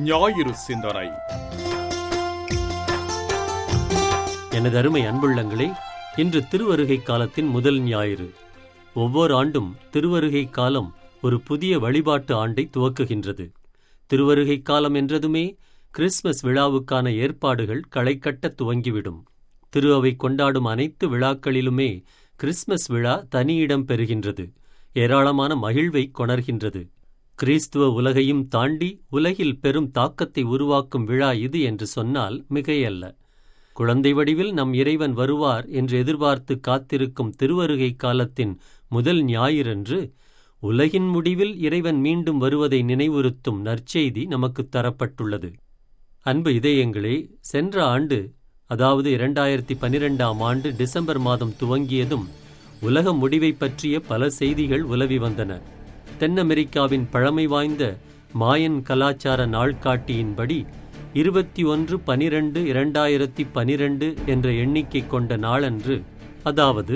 ஞாயிறு சிந்தனை. எனது அருமை அன்புள்ளங்களே, இன்று திருவருகை காலத்தின் முதல் ஞாயிறு. ஒவ்வொரு ஆண்டும் திருவருகை காலம் ஒரு புதிய வழிபாட்டு ஆண்டை துவக்குகின்றது. திருவருகை காலம் என்றதுமே கிறிஸ்துமஸ் விழாவுக்கான ஏற்பாடுகள் களைகட்ட துவங்கிவிடும். திரு அவை கொண்டாடும் அனைத்து விழாக்களிலுமே கிறிஸ்துமஸ் விழா தனியிடம் பெறுகின்றது. ஏராளமான மகிழ்வை கொணர்கின்றது. கிறிஸ்துவ உலகையும் தாண்டி உலகில் பெரும் தாக்கத்தை உருவாக்கும் விழா இது என்று சொன்னால் மிகையல்ல. குழந்தை வடிவில் நம் இறைவன் வருவார் என்று எதிர்பார்த்து காத்திருக்கும் திருவருகை காலத்தின் முதல் ஞாயிறன்று உலகின் முடிவில் இறைவன் மீண்டும் வருவதை நினைவுறுத்தும் நற்செய்தி நமக்கு தரப்பட்டுள்ளது. அன்பு இதயங்களே, சென்ற ஆண்டு, அதாவது 2012ஆம் ஆண்டு டிசம்பர் மாதம் துவங்கியதும் உலக முடிவை பற்றிய பல செய்திகள் உலவி வந்தன. தென் அமெரிக்காவின் பழமை வாய்ந்த மாயன் கலாச்சார நாள்காட்டியின்படி 21/12/2012 என்ற எண்ணிக்கை கொண்ட நாளன்று, அதாவது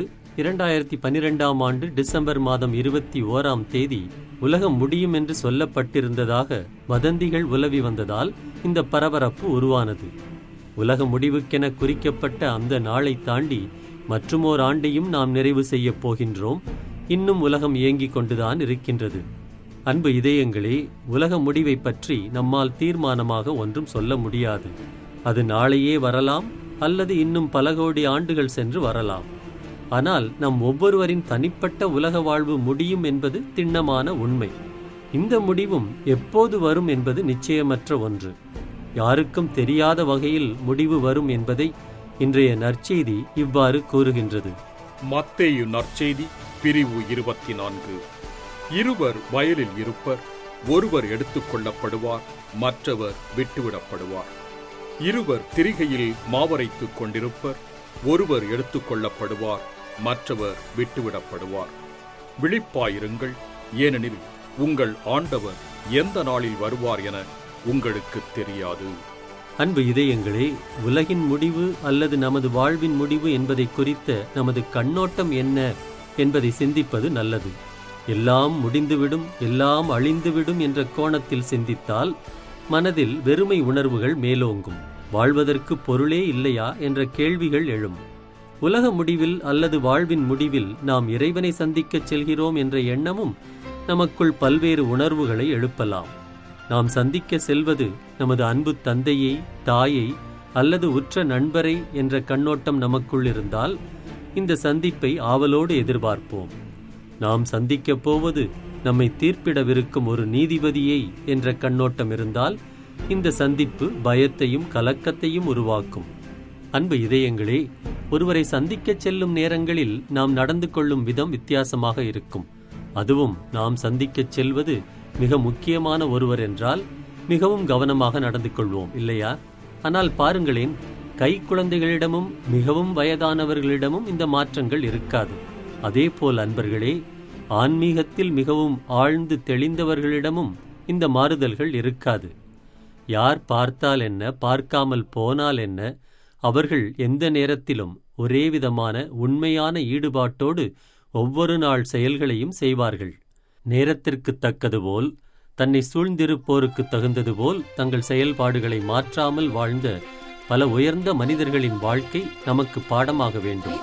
2012ஆம் ஆண்டு டிசம்பர் மாதம் 21ஆம் தேதி உலகம் முடியும் என்று சொல்லப்பட்டிருந்ததாக வதந்திகள் உலவி வந்ததால் இந்த பரபரப்பு உருவானது. உலக முடிவுக்கென குறிக்கப்பட்ட அந்த நாளை தாண்டி மற்றுமோர் ஆண்டையும் நாம் நிறைவு செய்யப் போகின்றோம். இன்னும் உலகம் இயங்கிக் கொண்டுதான் இருக்கின்றது. அன்பு இதயங்களே, உலக முடிவை பற்றி நம்மால் தீர்மானமாக ஒன்றும் சொல்ல முடியாது. அது நாளையே வரலாம், அல்லது இன்னும் பல கோடி ஆண்டுகள் சென்று வரலாம். ஆனால் நம் ஒவ்வொருவரின் தனிப்பட்ட உலக வாழ்வு முடியும் என்பது திண்ணமான உண்மை. இந்த முடிவும் எப்போது வரும் என்பது நிச்சயமற்ற ஒன்று. யாருக்கும் தெரியாத வகையில் முடிவு வரும் என்பதை இன்றைய நற்செய்தி இவ்வாறு கூறுகின்றது. மத்தேயு நற்செய்தி பிரிவு 24. இருவர் வயலில் இருப்பர், ஒருவர் எடுத்துக் கொள்ளப்படுவார், மற்றவர் விட்டுவிடப்படுவார். இருவர் திரிகையில் மாவரைத்துக் கொண்டிருப்பர், ஒருவர் எடுத்துக் கொள்ளப்படுவார், மற்றவர் விட்டுவிடப்படுவார். விழிப்பாயிருங்கள், ஏனெனில் உங்கள் ஆண்டவர் எந்த நாளில் வருவார் என உங்களுக்கு தெரியாது. அன்பு இதயங்களே, உலகின் முடிவு அல்லது நமது வாழ்வின் முடிவு என்பதை குறித்த நமது கண்ணோட்டம் என்ன என்பதை சிந்திப்பது நல்லது. எல்லாம் முடிந்துவிடும், எல்லாம் அழிந்துவிடும் என்ற கோணத்தில் சிந்தித்தால் மனதில் வெறுமை உணர்வுகள் மேலோங்கும். வாழ்வதற்கு பொருளே இல்லையா என்ற கேள்விகள் எழும். உலக முடிவில் அல்லது வாழ்வின் முடிவில் நாம் இறைவனை சந்திக்கச் செல்கிறோம் என்ற எண்ணமும் நமக்குள் பல்வேறு உணர்வுகளை எழுப்பலாம். நாம் சந்திக்க செல்வது நமது அன்பு தந்தையை, தாயை அல்லது உற்ற நண்பரை என்ற கண்ணோட்டம் நமக்குள் இருந்தால் இந்த சந்திப்பை ஆவலோடு எதிர்பார்ப்போம். நாம் சந்திக்கப் போவது நம்மை தீர்ப்பிடவிருக்கும் ஒரு நீதிபதியை என்ற கண்ணோட்டம் இருந்தால் இந்த சந்திப்பு பயத்தையும் கலக்கத்தையும் உருவாக்கும். அன்பு இதயங்களே, ஒருவரை சந்திக்கச் செல்லும் நேரங்களில் நாம் நடந்து கொள்ளும் விதம் வித்தியாசமாக இருக்கும். அதுவும் நாம் சந்திக்கச் செல்வது மிக முக்கியமான ஒருவர் என்றால் மிகவும் கவனமாக நடந்து கொள்வோம், இல்லையா? ஆனால் பாருங்களேன், கை குழந்தைகளிடமும் மிகவும் வயதானவர்களிடமும் இந்த மாற்றங்கள் இருக்காது. அதேபோல் அன்பர்களே, ஆன்மீகத்தில் மிகவும் ஆழ்ந்து தெளிந்தவர்களிடமும் இந்த மாறுதல்கள் இருக்காது. யார் பார்த்தால் என்ன, பார்க்காமல் போனால் என்ன, அவர்கள் எந்த நேரத்திலும் ஒரே விதமான உண்மையான ஈடுபாட்டோடு ஒவ்வொரு நாள் செயல்களையும் செய்வார்கள். நேரத்திற்கு தக்கது போல், தன்னை சூழ்ந்திருப்போருக்கு தகுந்தது போல் தங்கள் செயல்பாடுகளை மாற்றாமல் வாழ்ந்த பல உயர்ந்த மனிதர்களின் வாழ்க்கை நமக்கு பாடமாக வேண்டும்.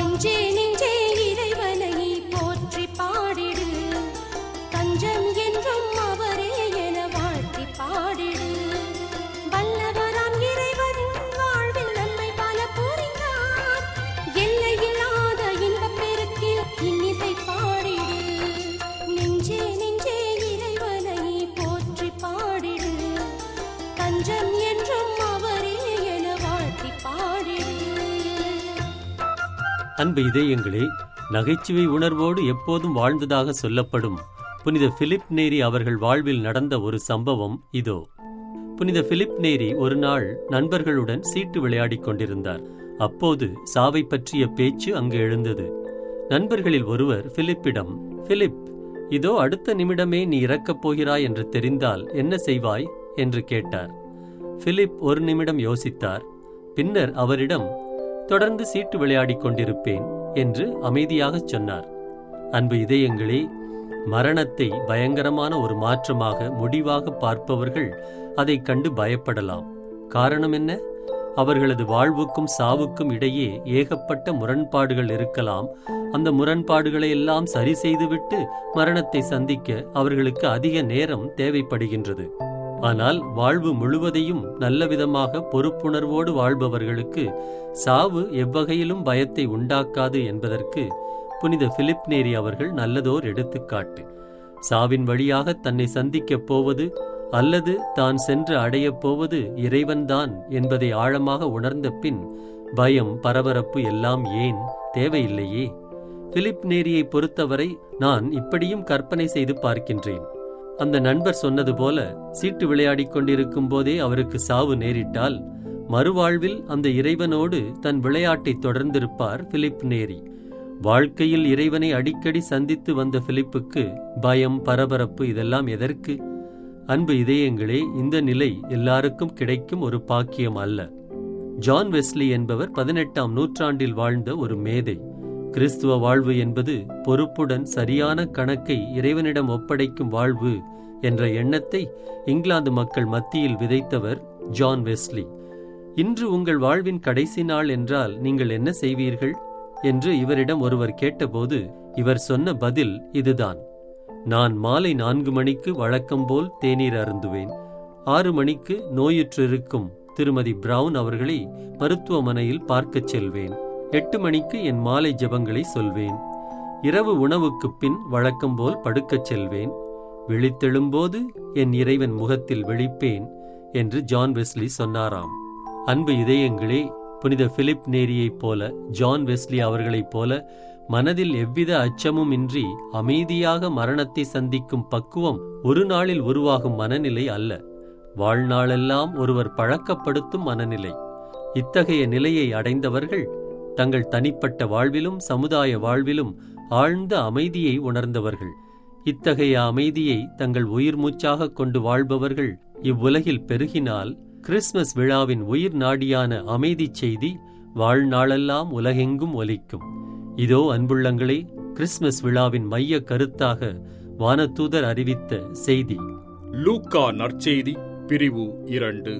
அன்பு இதயங்களே, நகைச்சுவை உணர்வோடு எப்போதும் வாழ்ந்ததாக சொல்லப்படும் புனித பிலிப் நேரி அவர்கள் வாழ்வில் நடந்த ஒரு சம்பவம் இதோ. புனித பிலிப் நேரி ஒரு நாள் நண்பர்களுடன் சீட்டு விளையாடிக் கொண்டிருந்தார். அப்போது சாவை பற்றிய பேச்சு அங்கு எழுந்தது. நண்பர்களில் ஒருவர் பிலிப்பிடம், "பிலிப், இதோ அடுத்த நிமிடமே நீ இறக்கப் போகிறாய் என்று தெரிந்தால் என்ன செய்வாய்?" என்று கேட்டார். பிலிப் ஒரு நிமிடம் யோசித்தார். பின்னர் அவரிடம், "தொடர்ந்து சீட்டு விளையாடிக் கொண்டிருப்பேன்" என்று அமைதியாகச் சொன்னார். அன்பு இதயங்களே, மரணத்தை பயங்கரமான ஒரு மாற்றமாக முடிவாக பார்ப்பவர்கள் அதைக் கண்டு பயப்படலாம். காரணம் என்ன? அவர்களது வாழ்வுக்கும் சாவுக்கும் இடையே ஏகப்பட்ட முரண்பாடுகள் இருக்கலாம். அந்த முரண்பாடுகளை எல்லாம் சரி செய்துவிட்டு மரணத்தை சந்திக்க அவர்களுக்கு அதிக நேரம் தேவைப்படுகின்றது. ஆனால் வாழ்வு முழுவதையும் நல்லவிதமாக பொறுப்புணர்வோடு வாழ்பவர்களுக்கு சாவு எவ்வகையிலும் பயத்தை உண்டாக்காது என்பதற்கு புனித பிலிப் நேரி அவர்கள் நல்லதோர் எடுத்துக்காட்டு. சாவின் வழியாக தன்னை சந்திக்கப் போவது அல்லது தான் சென்று அடையப் போவது இறைவன்தான் என்பதை ஆழமாக உணர்ந்த பின் பயம், பரபரப்பு எல்லாம் ஏன் தேவையில்லையே. பிலிப் நேரியை பொறுத்தவரை நான் இப்படியும் கற்பனை செய்து பார்க்கின்றேன். அந்த நண்பர் சொன்னது போல சீட்டு விளையாடிக் கொண்டிருக்கும் போதே அவருக்கு சாவு நேரிட்டால் மறுவாழ்வில் அந்த இறைவனோடு தன் விளையாட்டை தொடர்ந்திருப்பார் பிலிப் நேரி. வாழ்க்கையில் இறைவனை அடிக்கடி சந்தித்து வந்த பிலிப்புக்கு பயம், பரபரப்பு இதெல்லாம் எதற்கு? அன்பு இதயங்களே, இந்த நிலை எல்லாருக்கும் கிடைக்கும் ஒரு பாக்கியம் அல்ல. ஜான் வெஸ்லி என்பவர் 18ஆம் நூற்றாண்டில் வாழ்ந்த ஒரு மேதை. கிறிஸ்துவ வாழ்வு என்பது பொறுப்புடன் சரியான கணக்கை இறைவனிடம் ஒப்படைக்கும் வாழ்வு என்ற எண்ணத்தை இங்கிலாந்து மக்கள் மத்தியில் விதைத்தவர் ஜான் வெஸ்லி. இன்று உங்கள் வாழ்வின் கடைசி நாள் என்றால் நீங்கள் என்ன செய்வீர்கள் என்று இவரிடம் ஒருவர் கேட்டபோது இவர் சொன்ன பதில் இதுதான்: நான் மாலை 4 மணிக்கு வழக்கம்போல் தேநீர் அருந்துவேன். 6 மணிக்கு நோயுற்றிருக்கும் திருமதி பிரவுன் அவர்களை மருத்துவமனையில் பார்க்கச் செல்வேன். 8 மணிக்கு என் மாலை ஜெபங்களை சொல்வேன். இரவு உணவுக்குப் பின் வழக்கம்போல் படுக்கச் செல்வேன். விழித்தெழும்போது என் இறைவன் முகத்தில் விழிப்பேன் என்று ஜான் வெஸ்லி சொன்னாராம். அன்பு இதயங்களே, புனித பிலிப் நேரியைப் போல, ஜான் வெஸ்லி அவர்களைப் போல மனதில் எவ்வித அச்சமும் இன்றி அமைதியாக மரணத்தை சந்திக்கும் பக்குவம் ஒரு நாளில் உருவாகும் மனநிலை அல்ல, வாழ்நாளெல்லாம் ஒருவர் பழக்கப்படுத்தும் மனநிலை. இத்தகைய நிலையை அடைந்தவர்கள் தங்கள் தனிப்பட்ட வாழ்விலும் சமுதாய வாழ்விலும் ஆழ்ந்த அமைதியை உணர்ந்தவர்கள். இத்தகைய அமைதியை தங்கள் உயிர் மூச்சாக கொண்டு வாழ்பவர்கள் இவ்வுலகில் பெருகினால் கிறிஸ்துமஸ் விழாவின் உயிர் நாடியான அமைதி செய்தி வாழ்நாளெல்லாம் உலகெங்கும் ஒலிக்கும். இதோ அன்புள்ளங்களே, கிறிஸ்துமஸ் விழாவின் மைய கருத்தாக வானதூதர் அறிவித்த செய்தி. லூக்கா நற்செய்தி பிரிவு 2.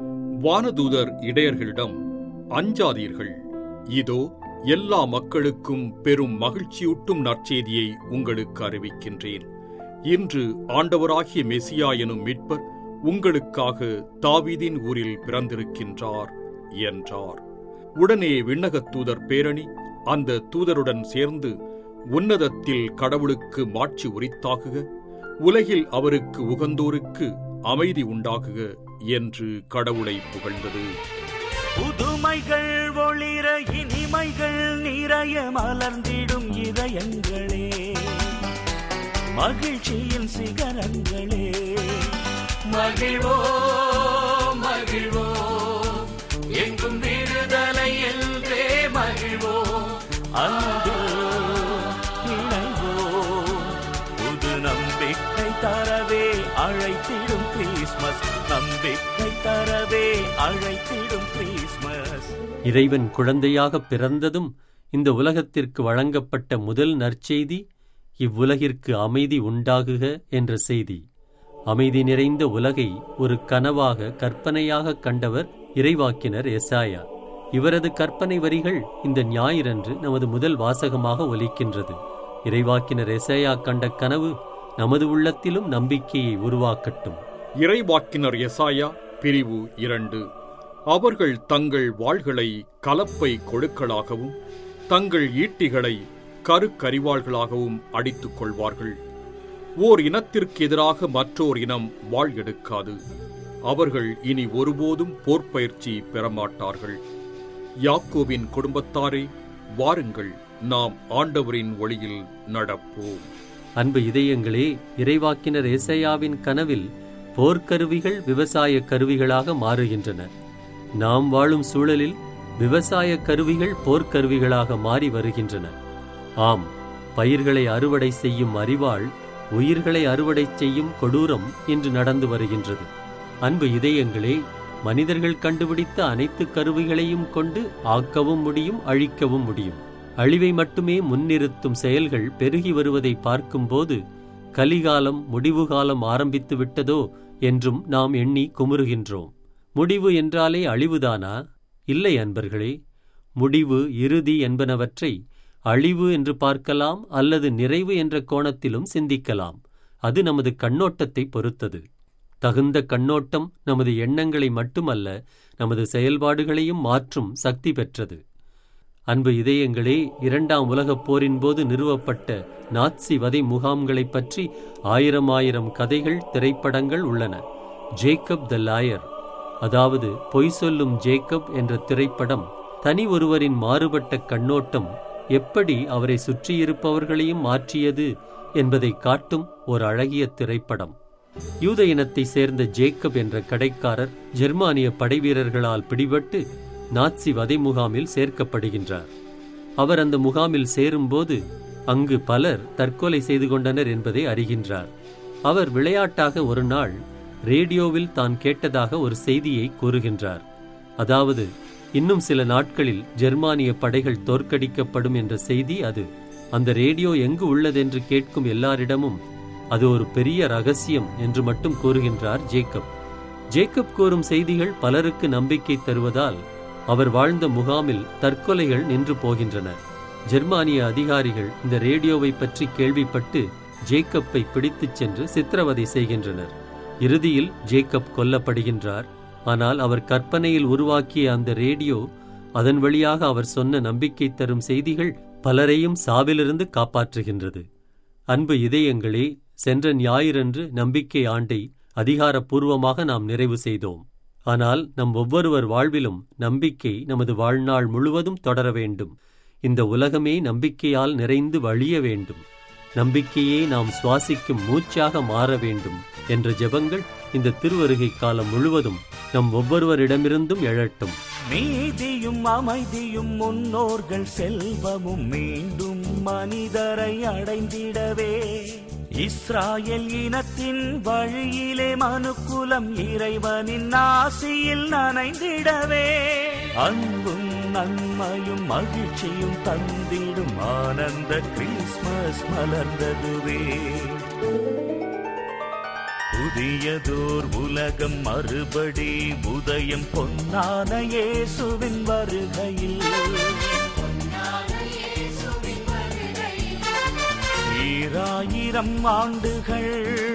வானதூதர் இடையர்களிடம், அஞ்சாதீர்கள், இதோ எல்லா மக்களுக்கும் பெரும் மகிழ்ச்சியூட்டும் நற்செய்தியை உங்களுக்கு அறிவிக்கின்றேன். இன்று ஆண்டவராகிய மெசியா எனும் மீட்பர் உங்களுக்காக தாவீதின் ஊரில் பிறந்திருக்கின்றார் என்றார். உடனே விண்ணகத் தூதர் பேரணி அந்த தூதருடன் சேர்ந்து, உன்னதத்தில் கடவுளுக்கு மாட்சி உரித்தாகுக, உலகில் அவருக்கு உகந்தோருக்கு அமைதி உண்டாகுக என்று கடவுளை புகழ்ந்தது. புதுமைகள் ஒளிர இனிமைகள் நிறைய மலர்ந்திடும் இதயங்களே, மகிழ்ச்சியின் சிகரங்களே, மகிழ்வோ மகிழ்வோ, எங்கும் விடுதலை என்றே மகிழ்வோ, அன்பு இணைவோ, புது நம்பிக்கை தரவே அழைத்திடும் கிறிஸ்மஸ், நம்பிக்கை தரவே அழைத்திடும் கிறிஸ்மஸ். இறைவன் குழந்தையாக பிறந்ததும் இந்த உலகத்திற்கு வழங்கப்பட்ட முதல் நற்செய்தி இவ்வுலகிற்கு அமைதி உண்டாகுக என்ற செய்தி. அமைதி நிறைந்த உலகை ஒரு கனவாக, கற்பனையாக கண்டவர் இறைவாக்கினர் எசாயா. இவரது கற்பனை வரிகள் இந்த ஞாயிறன்று நமது முதல் வாசகமாக ஒலிக்கின்றது. இறைவாக்கினர் எசாயா கண்ட கனவு நமது உள்ளத்திலும் நம்பிக்கையை உருவாக்கட்டும். இறைவாக்கினர் எசாயா பிரிவு 2. அவர்கள் தங்கள் வாள்களை கலப்பை கொழுக்களாகவும் தங்கள் ஈட்டிகளை கருக்கரிவாள்களாகவும் அடித்துக் கொள்வார்கள். ஓர் இனத்திற்கு எதிராக மற்றோர் இனம் வாள் எடுக்காது. அவர்கள் இனி ஒருபோதும் போர்ப்பயிற்சி பெறமாட்டார்கள். யாக்கோபின் குடும்பத்தாரே, வாருங்கள், நாம் ஆண்டவரின் ஒளியில் நடப்போம். அன்பு இதயங்களே, இறைவாக்கினர் எசாயாவின் கனவில் போர்க்கருவிகள் விவசாய கருவிகளாக மாறுகின்றன. நாம் வாழும் சூழலில் விவசாய கருவிகள் போர்க்கருவிகளாக மாறி வருகின்றன. ஆம், பயிர்களை அறுவடை செய்யும் அரிவாள் உயிர்களை அறுவடை செய்யும் கொடூரம் இன்று நடந்து வருகின்றது. அன்பு இதயங்களே, மனிதர்கள் கண்டுபிடித்த அனைத்து கருவிகளையும் கொண்டு ஆக்கவும் முடியும், அழிக்கவும் முடியும். அழிவை மட்டுமே முன்னிறுத்தும் செயல்கள் பெருகி வருவதை பார்க்கும்போது கலிகாலம், முடிவு காலம் ஆரம்பித்து விட்டதோ என்றும் நாம் எண்ணி குமுறுகின்றோம். முடிவு என்றாலே அழிவுதானா? இல்லை அன்பர்களே. முடிவு, இறுதி என்பனவற்றை அழிவு என்று பார்க்கலாம், அல்லது நிறைவு என்ற கோணத்திலும் சிந்திக்கலாம். அது நமது கண்ணோட்டத்தை பொறுத்தது. தகுந்த கண்ணோட்டம் நமது எண்ணங்களை மட்டுமல்ல, நமது செயல்பாடுகளையும் மாற்றும் சக்தி பெற்றது. அன்பு இதயங்களே, 2ஆம் உலகப் போரின் போது நிறுவப்பட்ட நாட்சி வதை முகாம்களைப் பற்றி ஆயிரம் கதைகள், திரைப்படங்கள் உள்ளன. ஜேக்கப் த லாயர், அதாவது பொய் சொல்லும் ஜேக்கப் என்ற திரைப்படம் தனி ஒருவரின் மாறுபட்ட கண்ணோட்டம் எப்படி அவரை சுற்றியிருப்பவர்களையும் மாற்றியது என்பதை காட்டும் ஒரு அழகிய திரைப்படம். யூத இனத்தை சேர்ந்த ஜேக்கப் என்ற கடைக்காரர் ஜெர்மானிய படைவீரர்களால் பிடிபட்டு நாட்சி வதை முகாமில் சேர்க்கப்படுகின்றார். அவர் அந்த முகாமில் சேரும்போது அங்கு பலர் தற்கொலை செய்து கொண்டனர் என்பதை அறிகின்றார். அவர் விளையாட்டாக ஒரு நாள் ரேடியோவில் தான் கேட்டதாக ஒரு செய்தியை கூறுகின்றார். அதாவது, இன்னும் சில நாட்களில் ஜெர்மானிய படைகள் தோற்கடிக்கப்படும் என்ற செய்தி அது. அந்த ரேடியோ எங்கு உள்ளதென்று கேட்கும் எல்லாரிடமும் அது ஒரு பெரிய ரகசியம் என்று மட்டும் கூறுகின்றார் ஜேக்கப். ஜேக்கப் கூறும் செய்திகள் பலருக்கு நம்பிக்கை தருவதால் அவர் வாழ்ந்த முகாமில் தற்கொலைகள் நின்று போகின்றன. ஜெர்மானிய அதிகாரிகள் இந்த ரேடியோவை பற்றி கேள்விப்பட்டு ஜேக்கப்பை பிடித்துச் சென்று சித்திரவதை செய்கின்றனர். இறுதியில் ஜேக்கப் கொல்லப்படுகின்றார். ஆனால் அவர் கற்பனையில் உருவாக்கிய அந்த ரேடியோ, அதன் வழியாக அவர் சொன்ன நம்பிக்கை தரும் செய்திகள் பலரையும் சாவிலிருந்து காப்பாற்றுகின்றது. அன்பு இதயங்களே, சென்ற ஞாயிறன்று நம்பிக்கை ஆண்டை அதிகாரப்பூர்வமாக நாம் நிறைவு செய்தோம். ஆனால் நம் ஒவ்வொருவர் வாழ்விலும் நம்பிக்கை நமது வாழ்நாள் முழுவதும் தொடர வேண்டும். இந்த உலகமே நம்பிக்கையால் நிறைந்து வழிய வேண்டும். நம்பிக்கையே நாம் சுவாசிக்கும் மூச்சாக மாற வேண்டும் என்ற ஜெபங்கள் இந்த திருவருகை காலம் முழுவதும் நம் ஒவ்வொருவரிடமிருந்தும் எழட்டும். நீதியும் அமைதியும் முன்னோர்கள் செல்வமும் மீண்டும் மனிதரை அடைந்திடவே, இஸ்ராயேல் இனத்தின் வழியிலே மனுக்குலம் இறைவனின் ஆசியில் நனைந்திடவே, அன்பும் நன்மையும் மகிழ்ச்சியும் தந்திடும் ஆனந்த கிறிஸ்மஸ் மலர்ந்ததுவே. புதியதோர் உலகம் மறுபடி உதயம் பொன்னான இயேசுவின் வருகையில், ஈராயிரம் ஆண்டுகள்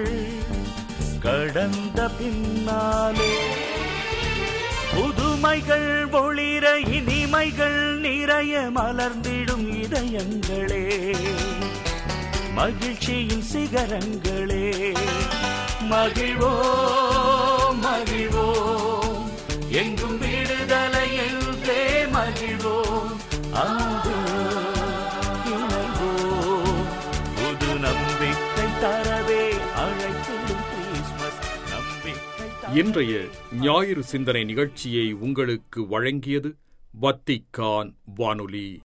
கடந்த பின்னாலே புதுமைகள் ஒளிர இனிமைகள் நிறைய மலர்ந்திடும் இதயங்களே, மகிழ்ச்சியின் சிகரங்களே, மகிழ்வோம் மகிழ்வோம், எங்கும் விடுதலை என்றே மகிழ்வோம், அங்கு இணைவோம், புது நம்பிக்கை தரவே அழைத்திடும் கிறிஸ்மஸ் நம்பிக்கை. இன்றைய ஞாயிறு சிந்தனை நிகழ்ச்சியை உங்களுக்கு வழங்கியது வத்திக்கான் வானொலி.